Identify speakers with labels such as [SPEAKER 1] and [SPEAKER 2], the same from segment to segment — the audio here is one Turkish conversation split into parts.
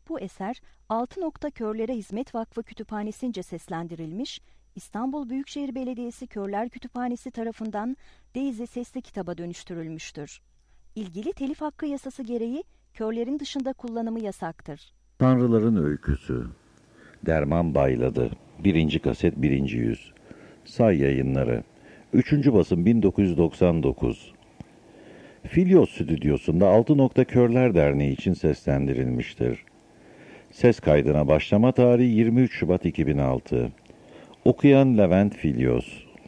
[SPEAKER 1] Bu eser Altı Nokta Körlere Hizmet Vakfı Kütüphanesi'nce seslendirilmiş, İstanbul Büyükşehir Belediyesi Körler Kütüphanesi tarafından Daisy sesli kitaba dönüştürülmüştür. İlgili telif hakkı yasası gereği körlerin dışında kullanımı yasaktır.
[SPEAKER 2] Tanrıların Öyküsü. Derman Bayladı. 1. kaset 1. yüz. Say Yayınları. 3. basım 1999. Filyos Stüdyosu'nda Altı Nokta Körler Derneği için seslendirilmiştir. Ses kaydına başlama tarihi 23 Şubat 2006. Okuyan Levent Filyos.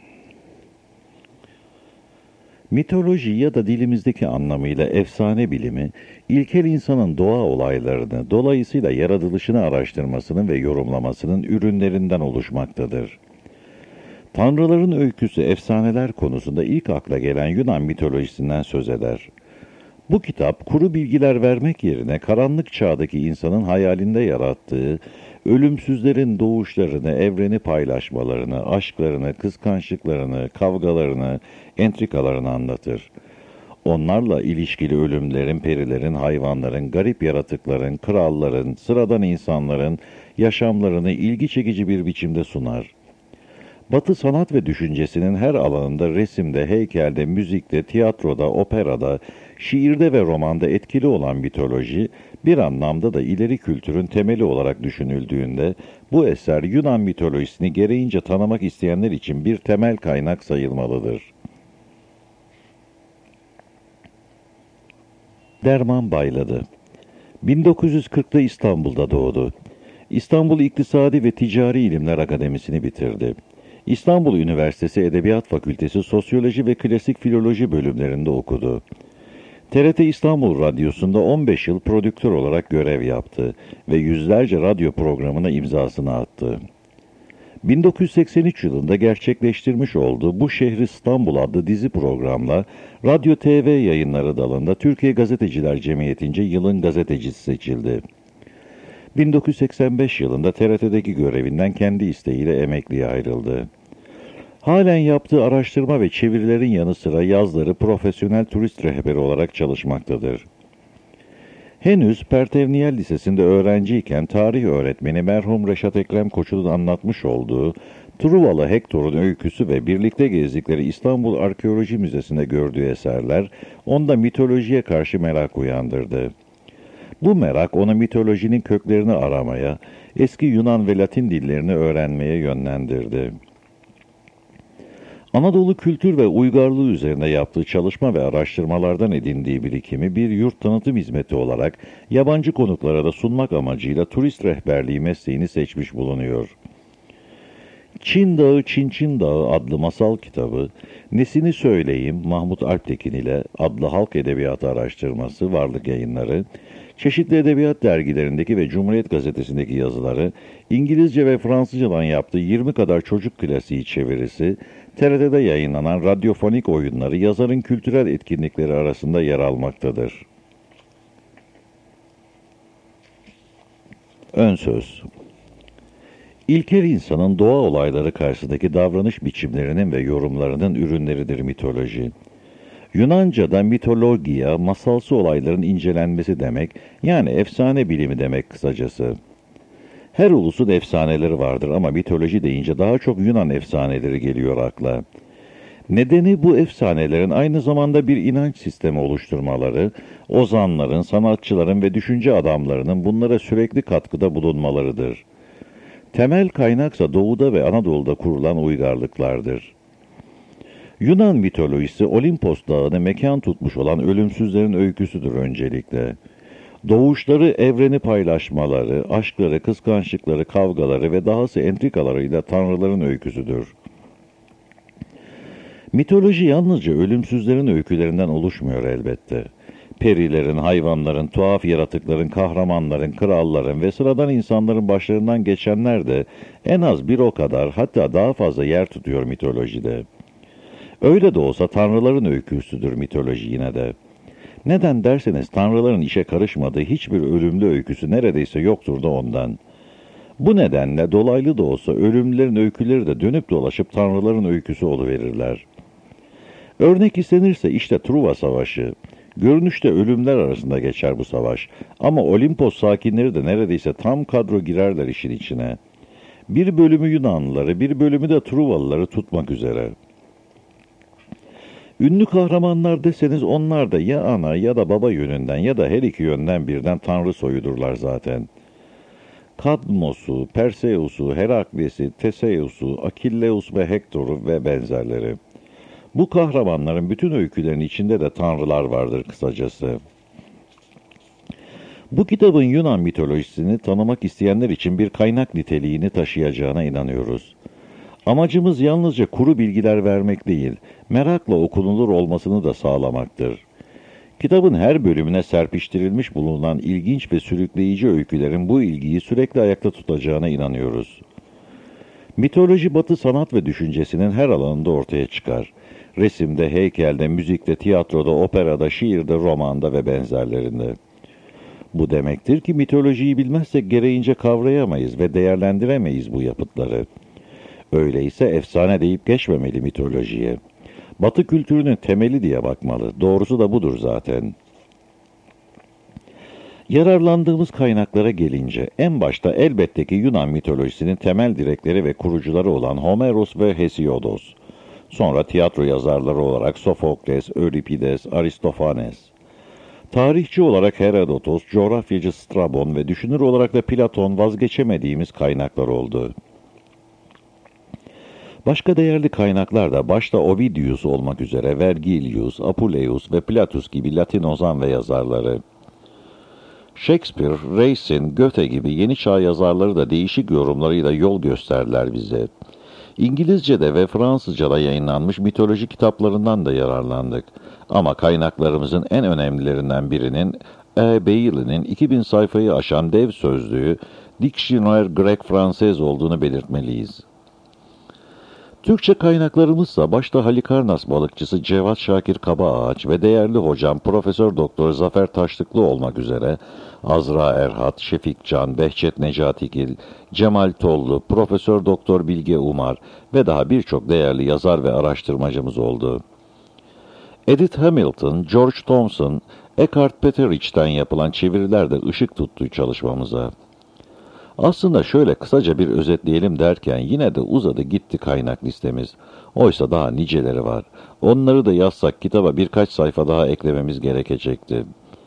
[SPEAKER 2] Mitoloji ya da dilimizdeki anlamıyla efsane bilimi, ilkel insanın doğa olaylarını, dolayısıyla yaratılışını araştırmasının ve yorumlamasının ürünlerinden oluşmaktadır. Tanrıların öyküsü efsaneler konusunda ilk akla gelen Yunan mitolojisinden söz eder. Bu kitap, kuru bilgiler vermek yerine karanlık çağdaki insanın hayalinde yarattığı, ölümsüzlerin doğuşlarını, evreni paylaşmalarını, aşklarını, kıskançlıklarını, kavgalarını, entrikalarını anlatır. Onlarla ilişkili ölümlerin, perilerin, hayvanların, garip yaratıkların, kralların, sıradan insanların yaşamlarını ilgi çekici bir biçimde sunar. Batı sanat ve düşüncesinin her alanında, resimde, heykelde, müzikte, tiyatroda, operada, şiirde ve romanda etkili olan mitoloji, bir anlamda da ileri kültürün temeli olarak düşünüldüğünde, bu eser Yunan mitolojisini gereğince tanımak isteyenler için bir temel kaynak sayılmalıdır. Derman Bayladı. 1940'da İstanbul'da doğdu. İstanbul İktisadi ve Ticari İlimler Akademisi'ni bitirdi. İstanbul Üniversitesi Edebiyat Fakültesi Sosyoloji ve Klasik Filoloji bölümlerinde okudu. TRT İstanbul Radyosu'nda 15 yıl prodüktör olarak görev yaptı ve yüzlerce radyo programına imzasını attı. 1983 yılında gerçekleştirmiş olduğu Bu Şehir İstanbul adlı dizi programla Radyo TV yayınları dalında Türkiye Gazeteciler Cemiyeti'nce yılın gazetecisi seçildi. 1985 yılında TRT'deki görevinden kendi isteğiyle emekliye ayrıldı. Halen yaptığı araştırma ve çevirilerin yanı sıra yazları profesyonel turist rehberi olarak çalışmaktadır. Henüz Pertevniyel Lisesi'nde öğrenciyken tarih öğretmeni merhum Reşat Ekrem Koçu'nun anlatmış olduğu Truvalı Hektor'un öyküsü ve birlikte gezdikleri İstanbul Arkeoloji Müzesi'nde gördüğü eserler onda mitolojiye karşı merak uyandırdı. Bu merak onu mitolojinin köklerini aramaya, eski Yunan ve Latin dillerini öğrenmeye yönlendirdi. Anadolu kültür ve uygarlığı üzerine yaptığı çalışma ve araştırmalardan edindiği birikimi bir yurt tanıtım hizmeti olarak yabancı konuklara da sunmak amacıyla turist rehberliği mesleğini seçmiş bulunuyor. Çin Dağı, Çin Dağı adlı masal kitabı, Nesini Söyleyeyim Mahmut Alptekin ile adlı halk edebiyatı araştırması Varlık Yayınları, çeşitli edebiyat dergilerindeki ve Cumhuriyet Gazetesi'ndeki yazıları, İngilizce ve Fransızcadan yaptığı 20 kadar çocuk klasiği çevirisi, TRT'de yayınlanan radyofonik oyunları yazarın kültürel etkinlikleri arasında yer almaktadır. Ön söz. İlkel insanın doğa olayları karşısındaki davranış biçimlerinin ve yorumlarının ürünleridir mitoloji. Yunanca'da mitologia, masalsı olayların incelenmesi demek, yani efsane bilimi demek kısacası. Her ulusun efsaneleri vardır ama mitoloji deyince daha çok Yunan efsaneleri geliyor akla. Nedeni bu efsanelerin aynı zamanda bir inanç sistemi oluşturmaları, ozanların, sanatçıların ve düşünce adamlarının bunlara sürekli katkıda bulunmalarıdır. Temel kaynaksa Doğu'da ve Anadolu'da kurulan uygarlıklardır. Yunan mitolojisi Olimpos Dağı'nı mekan tutmuş olan ölümsüzlerin öyküsüdür öncelikle. Doğuşları, evreni paylaşmaları, aşkları, kıskançlıkları, kavgaları ve dahası entrikalarıyla tanrıların öyküsüdür. Mitoloji yalnızca ölümsüzlerin öykülerinden oluşmuyor elbette. Perilerin, hayvanların, tuhaf yaratıkların, kahramanların, kralların ve sıradan insanların başlarından geçenler de en az bir o kadar, hatta daha fazla yer tutuyor mitolojide. Öyle de olsa tanrıların öyküsüdür mitoloji yine de. Neden derseniz tanrıların işe karışmadığı hiçbir ölümlü öyküsü neredeyse yoktur da ondan. Bu nedenle dolaylı da olsa ölümlülerin öyküleri de dönüp dolaşıp tanrıların öyküsü oluverirler. Örnek istenirse işte Truva Savaşı, Görünüşte ölümler arasında geçer bu savaş. Ama Olimpos sakinleri de neredeyse tam kadro girerler işin içine. Bir bölümü Yunanlıları, bir bölümü de Truvalıları tutmak üzere. Ünlü kahramanlar deseniz onlar da ya ana ya da baba yönünden ya da her iki yönden birden tanrı soyudurlar zaten. Kadmos'u, Perseus'u, Herakles'i, Teseus'u, Akilleus ve Hektor'u ve benzerleri. Bu kahramanların bütün öykülerinin içinde de tanrılar vardır kısacası. Bu kitabın Yunan mitolojisini tanımak isteyenler için bir kaynak niteliğini taşıyacağına inanıyoruz. Amacımız yalnızca kuru bilgiler vermek değil, merakla okunulur olmasını da sağlamaktır. Kitabın her bölümüne serpiştirilmiş bulunan ilginç ve sürükleyici öykülerin bu ilgiyi sürekli ayakta tutacağına inanıyoruz. Mitoloji Batı sanat ve düşüncesinin her alanında ortaya çıkar. Resimde, heykelde, müzikte, tiyatroda, operada, şiirde, romanda ve benzerlerinde. Bu demektir ki mitolojiyi bilmezsek gereğince kavrayamayız ve değerlendiremeyiz bu yapıtları. Öyleyse efsane deyip geçmemeli mitolojiye. Batı kültürünün temeli diye bakmalı. Doğrusu da budur zaten. Yararlandığımız kaynaklara gelince en başta elbette ki Yunan mitolojisinin temel direkleri ve kurucuları olan Homeros ve Hesiodos. Sonra tiyatro yazarları olarak Sofokles, Euripides, Aristofanes. Tarihçi olarak Herodotos, coğrafyacı Strabon ve düşünür olarak da Platon vazgeçemediğimiz kaynaklar oldu. Başka değerli kaynaklar da başta Ovidius olmak üzere Vergilius, Apuleius ve Platus gibi Latin ozan ve yazarları. Shakespeare, Racine, Goethe gibi yeni çağ yazarları da değişik yorumlarıyla yol gösterdiler bize. İngilizce'de ve Fransızca'da yayınlanmış mitoloji kitaplarından da yararlandık. Ama kaynaklarımızın en önemlilerinden birinin E. Bailey'nin 2000 sayfayı aşan dev sözlüğü Dictionnaire Grek-Fransız olduğunu belirtmeliyiz. Türkçe kaynaklarımızsa başta Halikarnas balıkçısı Cevat Şakir Kabaağaç ve değerli hocam Profesör Doktor Zafer Taşlıklı olmak üzere Azra Erhat, Şefik Can, Behçet Necatigil, Cemal Tollu, Profesör Doktor Bilge Umar ve daha birçok değerli yazar ve araştırmacımız oldu. Edith Hamilton, George Thompson, Eckhart Petterich'ten yapılan çeviriler de ışık tuttu çalışmamıza. Aslında şöyle kısaca bir özetleyelim derken yine de uzadı gitti kaynak listemiz. Oysa daha niceleri var. Onları da yazsak kitaba birkaç sayfa daha eklememiz gerekecekti.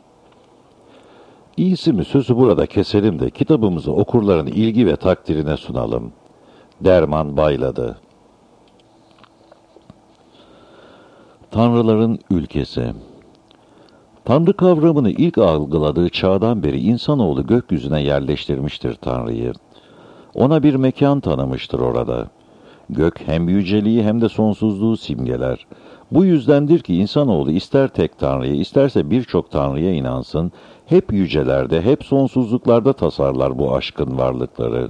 [SPEAKER 2] İyisi mi sözü burada keselim de kitabımızı okurların ilgi ve takdirine sunalım. Derman Bayladı. Tanrıların Ülkesi. Tanrı kavramını ilk algıladığı çağdan beri insanoğlu gökyüzüne yerleştirmiştir Tanrı'yı. Ona bir mekan tanımıştır orada. Gök hem yüceliği hem de sonsuzluğu simgeler. Bu yüzdendir ki insanoğlu ister tek Tanrı'ya isterse birçok Tanrı'ya inansın, hep yücelerde, hep sonsuzluklarda tasarlar bu aşkın varlıkları.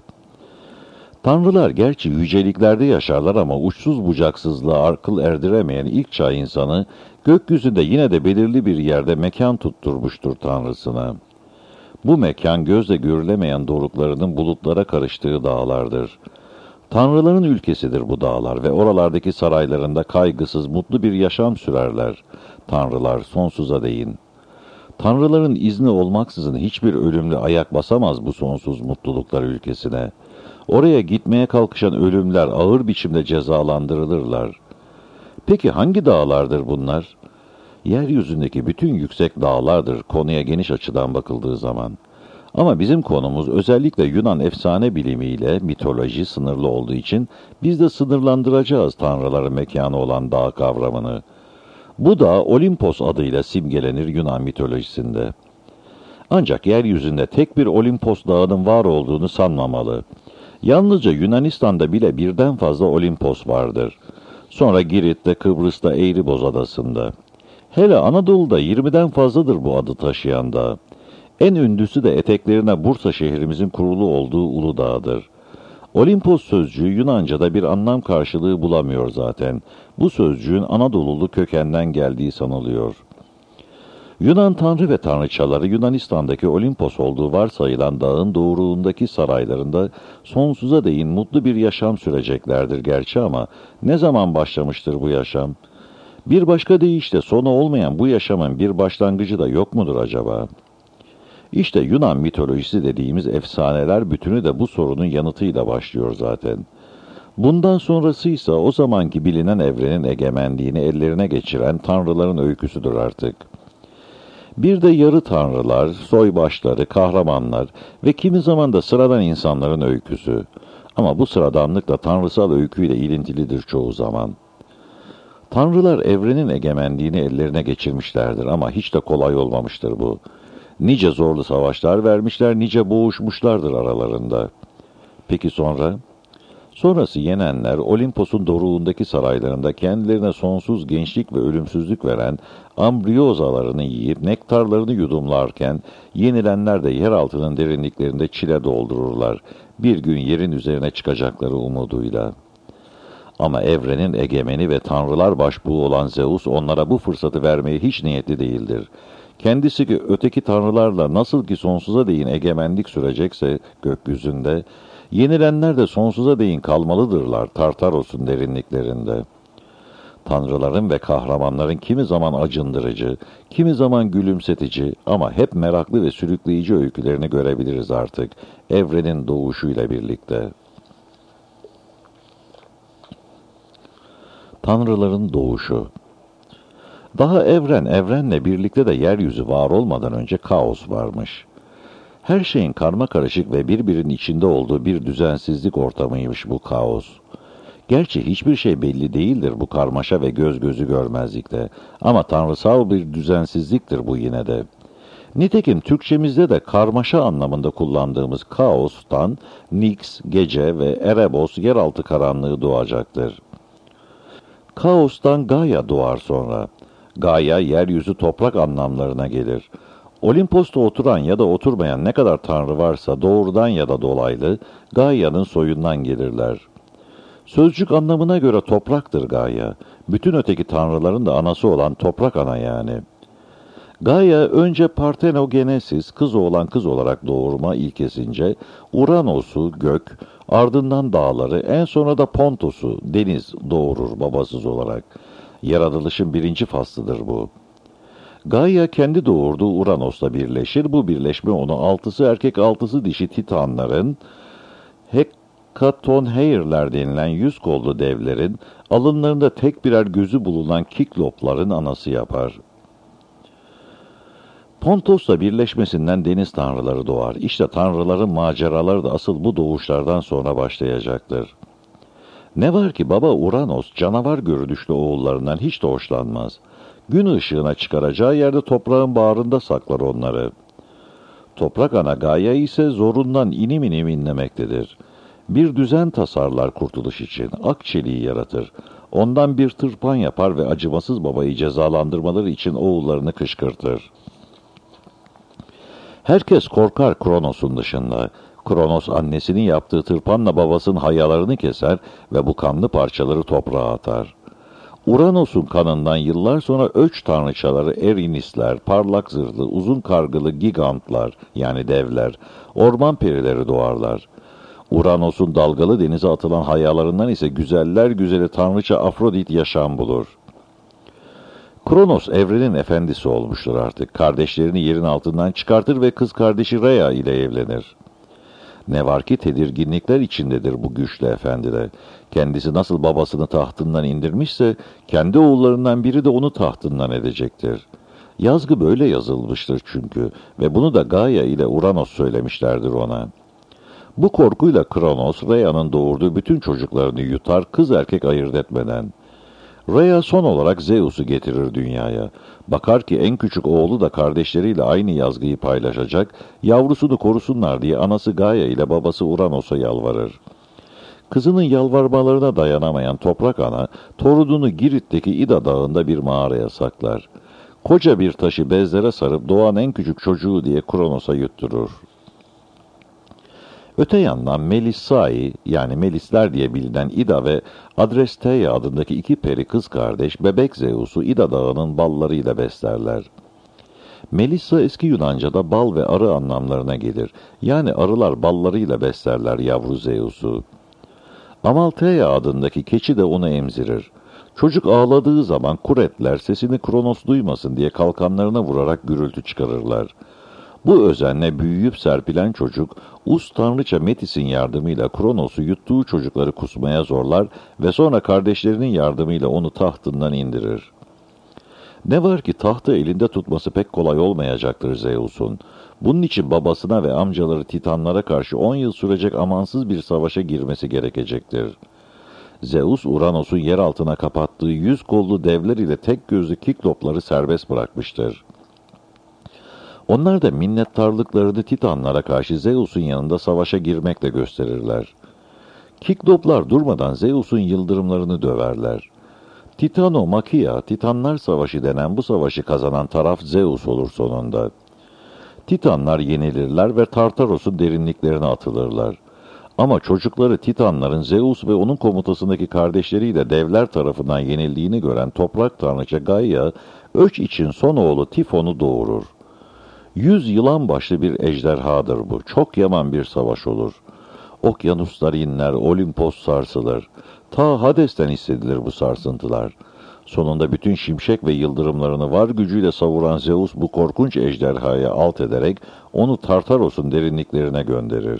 [SPEAKER 2] Tanrılar gerçi yüceliklerde yaşarlar ama uçsuz bucaksızlığa akıl erdiremeyen ilk çağ insanı, gökyüzünde yine de belirli bir yerde mekan tutturmuştur Tanrısına. Bu mekan gözle görülemeyen doruklarının bulutlara karıştığı dağlardır. Tanrıların ülkesidir bu dağlar ve oralardaki saraylarında kaygısız mutlu bir yaşam sürerler. Tanrılar sonsuza değin. Tanrıların izni olmaksızın hiçbir ölümlü ayak basamaz bu sonsuz mutluluklar ülkesine. Oraya gitmeye kalkışan ölümler ağır biçimde cezalandırılırlar. Peki hangi dağlardır bunlar? Yeryüzündeki bütün yüksek dağlardır konuya geniş açıdan bakıldığı zaman. Ama bizim konumuz özellikle Yunan efsane bilimiyle mitoloji sınırlı olduğu için biz de sınırlandıracağız tanrıların mekanı olan dağ kavramını. Bu dağ Olimpos adıyla simgelenir Yunan mitolojisinde. Ancak yeryüzünde tek bir Olimpos dağının var olduğunu sanmamalı. Yalnızca Yunanistan'da bile birden fazla Olimpos vardır. Sonra Girit'te, Kıbrıs'ta, Eğriboz adasında. Hele Anadolu'da 20'den fazladır bu adı taşıyan dağ. En ünlüsü de eteklerine Bursa şehrimizin kurulu olduğu Uludağ'dır. Olimpos sözcüğü Yunanca'da bir anlam karşılığı bulamıyor zaten. Bu sözcüğün Anadolulu kökenden geldiği sanılıyor. Yunan tanrı ve tanrıçaları Yunanistan'daki Olimpos olduğu varsayılan dağın doğruğundaki saraylarında sonsuza değin mutlu bir yaşam süreceklerdir gerçi ama ne zaman başlamıştır bu yaşam? Bir başka deyişle sonu olmayan bu yaşamın bir başlangıcı da yok mudur acaba? İşte Yunan mitolojisi dediğimiz efsaneler bütünü de bu sorunun yanıtıyla başlıyor zaten. Bundan sonrasıysa o zamanki bilinen evrenin egemenliğini ellerine geçiren tanrıların öyküsüdür artık. Bir de yarı tanrılar, soybaşları, kahramanlar ve kimi zaman da sıradan insanların öyküsü. Ama bu sıradanlık da tanrısal öyküyle ilintilidir çoğu zaman. Tanrılar evrenin egemenliğini ellerine geçirmişlerdir ama hiç de kolay olmamıştır bu. Nice zorlu savaşlar vermişler, nice boğuşmuşlardır aralarında. Peki sonra? Sonrası yenenler Olimpos'un doruğundaki saraylarında kendilerine sonsuz gençlik ve ölümsüzlük veren ambriyozalarını yiyip nektarlarını yudumlarken yenilenler de yeraltının derinliklerinde çile doldururlar. Bir gün yerin üzerine çıkacakları umuduyla. Ama evrenin egemeni ve tanrılar başbuğu olan Zeus onlara bu fırsatı vermeye hiç niyetli değildir. Kendisi ki öteki tanrılarla nasıl ki sonsuza değin egemenlik sürecekse gökyüzünde, yenilenler de sonsuza değin kalmalıdırlar Tartaros'un derinliklerinde. Tanrıların ve kahramanların kimi zaman acındırıcı, kimi zaman gülümsetici ama hep meraklı ve sürükleyici öykülerini görebiliriz artık evrenin doğuşuyla birlikte. Tanrıların doğuşu. Daha evrenle birlikte de yeryüzü var olmadan önce kaos varmış. Her şeyin karmakarışık ve birbirinin içinde olduğu bir düzensizlik ortamıymış bu kaos. Gerçi hiçbir şey belli değildir bu karmaşa ve göz gözü görmezlikte. Ama tanrısal bir düzensizliktir bu yine de. Nitekim Türkçemizde de karmaşa anlamında kullandığımız kaostan Nix, gece ve Erebos yeraltı karanlığı doğacaktır. Kaostan Gaia doğar sonra. Gaia, yeryüzü toprak anlamlarına gelir. Olimpos'ta oturan ya da oturmayan ne kadar tanrı varsa doğrudan ya da dolaylı Gaia'nın soyundan gelirler. Sözcük anlamına göre topraktır Gaia. Bütün öteki tanrıların da anası olan toprak ana yani. Gaia önce Partenogenesis, kız oğlan kız olarak doğurma ilkesince, Uranos'u, gök, ardından dağları, en sonra da Pontos'u, deniz doğurur babasız olarak. Yaratılışın birinci faslıdır bu. Gaia kendi doğurduğu Uranos'la birleşir. Bu birleşme onu 6'sı erkek 6'sı dişi Titanların, Hekatonheirler denilen 100 kollu devlerin, alınlarında tek birer gözü bulunan Kiklopların anası yapar. Pontos'la birleşmesinden deniz tanrıları doğar. İşte tanrıların maceraları da asıl bu doğuşlardan sonra başlayacaktır. Ne var ki baba Uranos canavar görünüşlü oğullarından hiç de hoşlanmaz. Gün ışığına çıkaracağı yerde toprağın bağrında saklar onları. Toprak ana Gaia ise zorundan inim inim inlemektedir. Bir düzen tasarlar kurtuluş için, ak çeliği yaratır. Ondan bir tırpan yapar ve acımasız babayı cezalandırmaları için oğullarını kışkırtır. Herkes korkar Kronos'un dışında. Kronos annesinin yaptığı tırpanla babasının hayalarını keser ve bu kanlı parçaları toprağa atar. Uranos'un kanından yıllar sonra öç tanrıçaları Erinisler, parlak zırhlı, uzun kargılı gigantlar yani devler, orman perileri doğarlar. Uranos'un dalgalı denize atılan hayalarından ise güzeller güzeli tanrıça Afrodit yaşam bulur. Kronos evrenin efendisi olmuştur artık. Kardeşlerini yerin altından çıkartır ve kız kardeşi Rhea ile evlenir. Ne var ki tedirginlikler içindedir bu güçlü efendi de. Kendisi nasıl babasını tahtından indirmişse, kendi oğullarından biri de onu tahtından edecektir. Yazgı böyle yazılmıştır çünkü ve bunu da Gaia ile Uranos söylemişlerdir ona. Bu korkuyla Kronos, Rhea'nın doğurduğu bütün çocuklarını yutar, kız erkek ayırt etmeden. Rhea son olarak Zeus'u getirir dünyaya. Bakar ki en küçük oğlu da kardeşleriyle aynı yazgıyı paylaşacak, yavrusunu korusunlar diye anası Gaia ile babası Uranos'a yalvarır. Kızının yalvarmalarına dayanamayan toprak ana, torununu Girit'teki İda Dağı'nda bir mağaraya saklar. Koca bir taşı bezlere sarıp doğan en küçük çocuğu diye Kronos'a yutturur. Öte yandan Melissai yani Melisler diye bilinen İda ve Adresteia adındaki iki peri kız kardeş bebek Zeus'u İda Dağı'nın ballarıyla beslerler. Melissa eski Yunanca'da bal ve arı anlamlarına gelir. Yani arılar ballarıyla beslerler yavru Zeus'u. Amaltheia adındaki keçi de onu emzirir. Çocuk ağladığı zaman kuretler sesini Kronos duymasın diye kalkanlarına vurarak gürültü çıkarırlar. Bu özenle büyüyüp serpilen çocuk, Us tanrıça Metis'in yardımıyla Kronos'u yuttuğu çocukları kusmaya zorlar ve sonra kardeşlerinin yardımıyla onu tahtından indirir. Ne var ki tahtı elinde tutması pek kolay olmayacaktır Zeus'un. Bunun için babasına ve amcaları Titanlara karşı 10 yıl sürecek amansız bir savaşa girmesi gerekecektir. Zeus, Uranos'un yer altına kapattığı 100 kollu devler ile tek gözlü Kiklopları serbest bırakmıştır. Onlar da minnettarlıklarını Titanlara karşı Zeus'un yanında savaşa girmekle gösterirler. Kikloplar durmadan Zeus'un yıldırımlarını döverler. Titanomakia, Titanlar Savaşı denen bu savaşı kazanan taraf Zeus olur sonunda. Titanlar yenilirler ve Tartaros'un derinliklerine atılırlar. Ama çocukları Titanların Zeus ve onun komutasındaki kardeşleriyle devler tarafından yenildiğini gören toprak tanrıça Gaia, Öç için son oğlu Tifon'u doğurur. 100 yılan başlı bir ejderhadır bu. Çok yaman bir savaş olur. Okyanuslar inler, Olimpos sarsılır. Ta Hades'ten hissedilir bu sarsıntılar. Sonunda bütün şimşek ve yıldırımlarını var gücüyle savuran Zeus bu korkunç ejderhayı alt ederek onu Tartaros'un derinliklerine gönderir.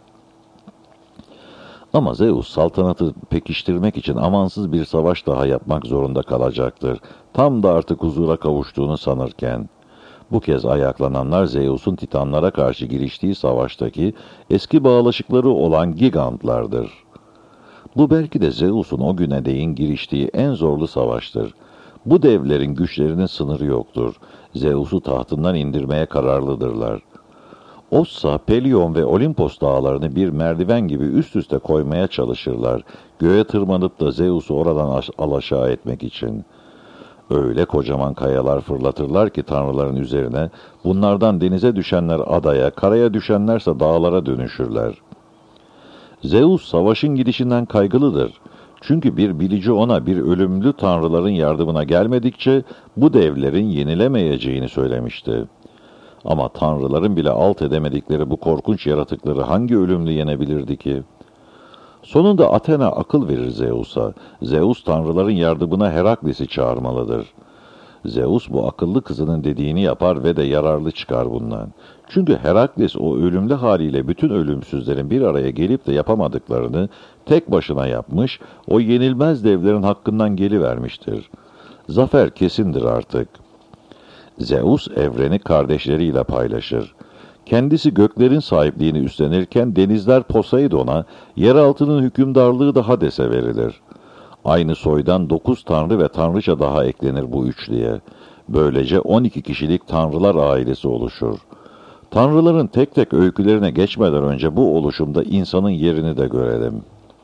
[SPEAKER 2] Ama Zeus saltanatı pekiştirmek için amansız bir savaş daha yapmak zorunda kalacaktır. Tam da artık huzura kavuştuğunu sanırken. Bu kez ayaklananlar Zeus'un Titanlara karşı giriştiği savaştaki eski bağlaşıkları olan Gigantlardır. Bu belki de Zeus'un o güne değin giriştiği en zorlu savaştır. Bu devlerin güçlerinin sınırı yoktur. Zeus'u tahtından indirmeye kararlıdırlar. Ossa, Pelion ve Olimpos dağlarını bir merdiven gibi üst üste koymaya çalışırlar. Göğe tırmanıp da Zeus'u oradan alaşağı etmek için. Öyle kocaman kayalar fırlatırlar ki tanrıların üzerine, bunlardan denize düşenler adaya, karaya düşenlerse dağlara dönüşürler. Zeus savaşın gidişinden kaygılıdır. Çünkü bir bilici ona bir ölümlü tanrıların yardımına gelmedikçe bu devlerin yenilemeyeceğini söylemişti. Ama tanrıların bile alt edemedikleri bu korkunç yaratıkları hangi ölümlü yenebilirdi ki? Sonunda Athena akıl verir Zeus'a. Zeus tanrıların yardımına Herakles'i çağırmalıdır. Zeus bu akıllı kızının dediğini yapar ve de yararlı çıkar bundan. Çünkü Herakles o ölümlü haliyle bütün ölümsüzlerin bir araya gelip de yapamadıklarını tek başına yapmış, o yenilmez devlerin hakkından gelivermiştir. Zafer kesindir artık. Zeus evreni kardeşleriyle paylaşır. Kendisi göklerin sahipliğini üstlenirken denizler Poseidon'a, yeraltının hükümdarlığı da Hades'e verilir. Aynı soydan 9 tanrı ve tanrıça daha eklenir bu üçlüye. Böylece 12 kişilik tanrılar ailesi oluşur. Tanrıların tek tek öykülerine geçmeden önce bu oluşumda insanın yerini de görelim.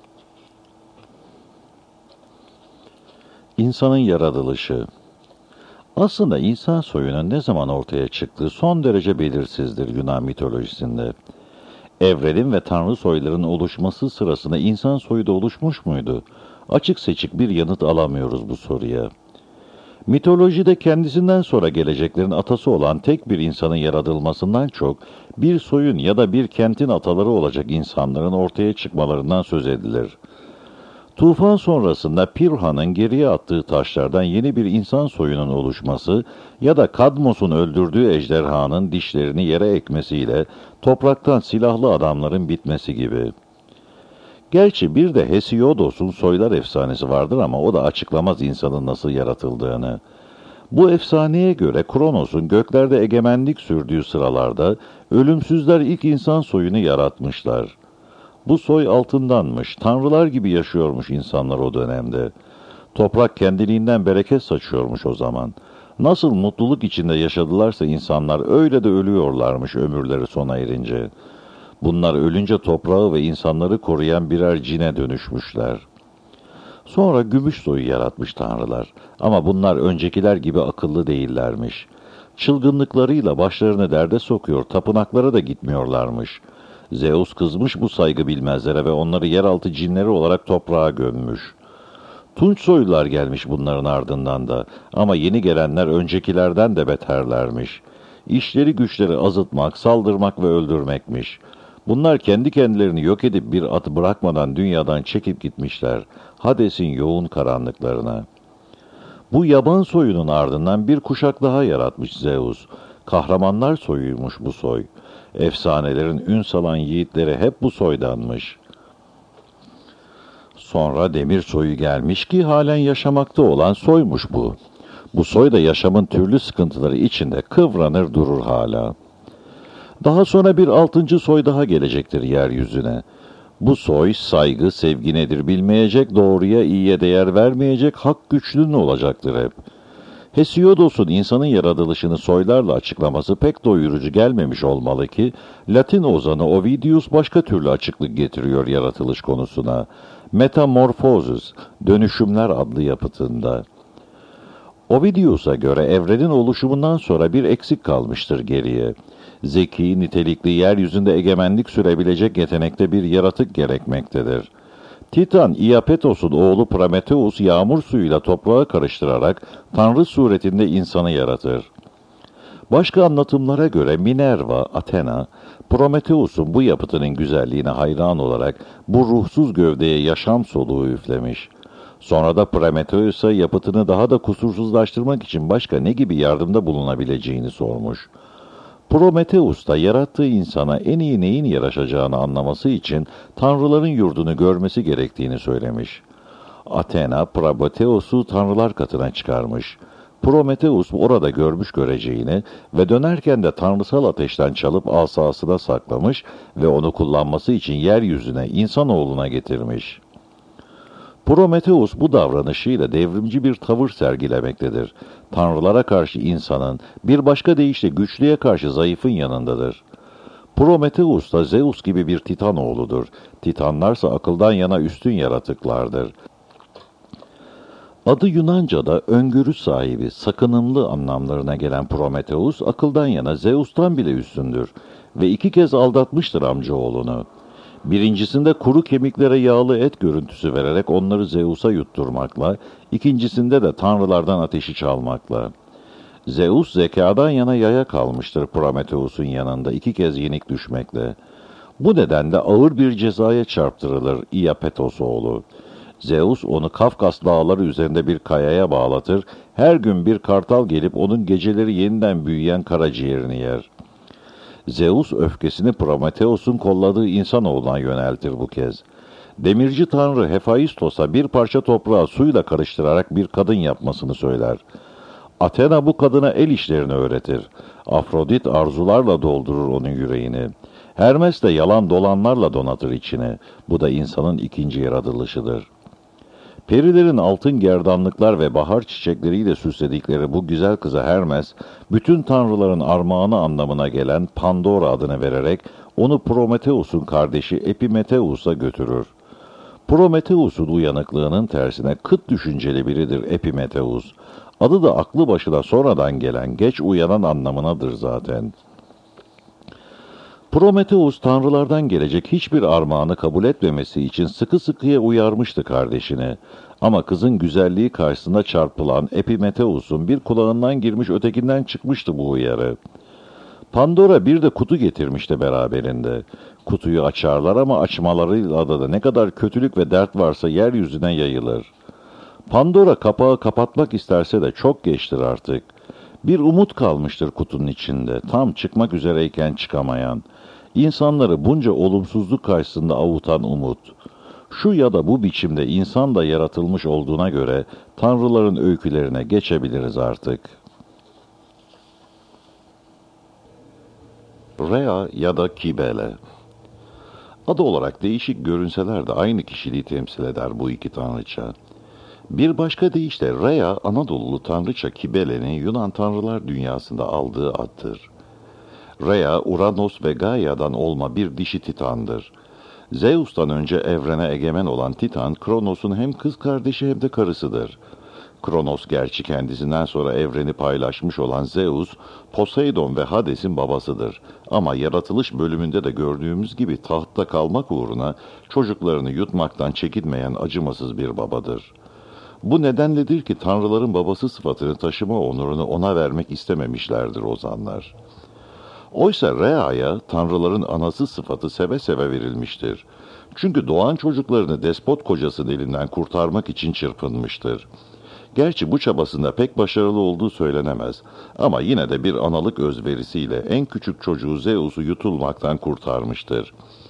[SPEAKER 2] İnsanın yaratılışı. Aslında insan soyunun ne zaman ortaya çıktığı son derece belirsizdir Yunan mitolojisinde. Evrenin ve tanrı soyların oluşması sırasında insan soyu da oluşmuş muydu? Açık seçik bir yanıt alamıyoruz bu soruya. Mitolojide kendisinden sonra geleceklerin atası olan tek bir insanın yaratılmasından çok, bir soyun ya da bir kentin ataları olacak insanların ortaya çıkmalarından söz edilir. Tufan sonrasında Pirha'nın geriye attığı taşlardan yeni bir insan soyunun oluşması ya da Kadmos'un öldürdüğü ejderhanın dişlerini yere ekmesiyle topraktan silahlı adamların bitmesi gibi. Gerçi bir de Hesiodos'un soylar efsanesi vardır ama o da açıklamaz insanın nasıl yaratıldığını. Bu efsaneye göre Kronos'un göklerde egemenlik sürdüğü sıralarda ölümsüzler ilk insan soyunu yaratmışlar. Bu soy altındanmış, tanrılar gibi yaşıyormuş insanlar o dönemde. Toprak kendiliğinden bereket saçıyormuş o zaman. Nasıl mutluluk içinde yaşadılarsa insanlar öyle de ölüyorlarmış ömürleri sona erince. Bunlar ölünce toprağı ve insanları koruyan birer cine dönüşmüşler. Sonra gümüş soyu yaratmış tanrılar. Ama bunlar öncekiler gibi akıllı değillermiş. Çılgınlıklarıyla başlarını derde sokuyor, tapınaklara da gitmiyorlarmış. Zeus kızmış bu saygı bilmezlere ve onları yeraltı cinleri olarak toprağa gömmüş. Tunç soylular gelmiş bunların ardından da ama yeni gelenler öncekilerden de beterlermiş. İşleri güçleri azıtmak, saldırmak ve öldürmekmiş. Bunlar kendi kendilerini yok edip bir at bırakmadan dünyadan çekip gitmişler. Hades'in yoğun karanlıklarına. Bu yaban soyunun ardından bir kuşak daha yaratmış Zeus. Kahramanlar soyuymuş bu soy. Efsanelerin ün salan yiğitleri hep bu soydanmış. Sonra demir soyu gelmiş ki halen yaşamakta olan soymuş bu. Bu soy da yaşamın türlü sıkıntıları içinde kıvranır durur hala. Daha sonra bir 6. soy daha gelecektir yeryüzüne. Bu soy saygı, sevgi nedir bilmeyecek, doğruya, iyiye değer vermeyecek, hak güçlünün olacaktır hep. Hesiodos'un insanın yaratılışını soylarla açıklaması pek doyurucu gelmemiş olmalı ki, Latin ozanı Ovidius başka türlü açıklık getiriyor yaratılış konusuna. Metamorphosis, Dönüşümler adlı yapıtında. Ovidius'a göre evrenin oluşumundan sonra bir eksik kalmıştır geriye. Zeki, nitelikli, yeryüzünde egemenlik sürebilecek yetenekte bir yaratık gerekmektedir. Titan, Iapetos'un oğlu Prometheus yağmur suyuyla toprağa karıştırarak tanrı suretinde insanı yaratır. Başka anlatımlara göre Minerva, Athena, Prometheus'un bu yapıtının güzelliğine hayran olarak bu ruhsuz gövdeye yaşam soluğu üflemiş. Sonra da Prometheus'a yapıtını daha da kusursuzlaştırmak için başka ne gibi yardımda bulunabileceğini sormuş. Prometheus da yarattığı insana en iyi neyin yaraşacağını anlaması için tanrıların yurdunu görmesi gerektiğini söylemiş. Athena, Prometheus'u tanrılar katına çıkarmış. Prometheus orada görmüş göreceğini ve dönerken de tanrısal ateşten çalıp asasına saklamış ve onu kullanması için yeryüzüne insanoğluna getirmiş. Prometheus bu davranışıyla devrimci bir tavır sergilemektedir. Tanrılara karşı insanın, bir başka deyişle güçlüye karşı zayıfın yanındadır. Prometheus da Zeus gibi bir titan oğludur. Titanlarsa akıldan yana üstün yaratıklardır. Adı Yunanca'da öngörü sahibi, sakınımlı anlamlarına gelen Prometheus, akıldan yana Zeus'tan bile üstündür ve 2 kez aldatmıştır amcaoğlunu. Birincisinde kuru kemiklere yağlı et görüntüsü vererek onları Zeus'a yutturmakla, ikincisinde de tanrılardan ateşi çalmakla. Zeus zekadan yana yaya kalmıştır Prometheus'un yanında 2 kez yenik düşmekle. Bu nedenle ağır bir cezaya çarptırılır Iapetos oğlu. Zeus onu Kafkas dağları üzerinde bir kayaya bağlatır, her gün bir kartal gelip onun geceleri yeniden büyüyen karaciğerini yer. Zeus öfkesini Prometheus'un kolladığı insanoğluna yöneltir bu kez. Demirci tanrı Hephaistos'a bir parça toprağı suyla karıştırarak bir kadın yapmasını söyler. Athena bu kadına el işlerini öğretir. Afrodit arzularla doldurur onun yüreğini. Hermes de yalan dolanlarla donatır içini. Bu da insanın 2. yaratılışıdır. Perilerin altın gerdanlıklar ve bahar çiçekleriyle süsledikleri bu güzel kıza Hermes, bütün tanrıların armağanı anlamına gelen Pandora adını vererek onu Prometheus'un kardeşi Epimetheus'a götürür. Prometheus'un uyanıklığının tersine kıt düşünceli biridir Epimetheus. Adı da aklı başına sonradan gelen, geç uyanan anlamınadır zaten. Prometheus tanrılardan gelecek hiçbir armağanı kabul etmemesi için sıkı sıkıya uyarmıştı kardeşini. Ama kızın güzelliği karşısında çarpılan Epimetheus'un bir kulağından girmiş ötekinden çıkmıştı bu uyarı. Pandora bir de kutu getirmişti beraberinde. Kutuyu açarlar ama açmalarıyla da ne kadar kötülük ve dert varsa yeryüzüne yayılır. Pandora kapağı kapatmak isterse de çok geçtir artık. Bir umut kalmıştır kutunun içinde, tam çıkmak üzereyken çıkamayan. İnsanları bunca olumsuzluk karşısında avutan umut. Şu ya da bu biçimde insan da yaratılmış olduğuna göre tanrıların öykülerine geçebiliriz artık. Rhea ya da Kibele. Adı olarak değişik görünseler de aynı kişiliği temsil eder bu iki tanrıça. Bir başka deyişle Rhea, Anadolulu tanrıça Kibele'nin Yunan tanrılar dünyasında aldığı addır. Rhea, Uranos ve Gaia'dan olma bir dişi titandır. Zeus'tan önce evrene egemen olan Titan, Kronos'un hem kız kardeşi hem de karısıdır. Kronos gerçi kendisinden sonra evreni paylaşmış olan Zeus, Poseidon ve Hades'in babasıdır. Ama yaratılış bölümünde de gördüğümüz gibi tahtta kalmak uğruna çocuklarını yutmaktan çekinmeyen acımasız bir babadır. Bu nedenledir ki tanrıların babası sıfatını taşıma onurunu ona vermek istememişlerdir ozanlar. Oysa Rhea'ya tanrıların anası sıfatı seve seve verilmiştir. Çünkü doğan çocuklarını despot kocasının elinden kurtarmak için çırpınmıştır. Gerçi bu çabasında pek başarılı olduğu söylenemez ama yine de bir analık özverisiyle en küçük çocuğu Zeus'u yutulmaktan kurtarmıştır.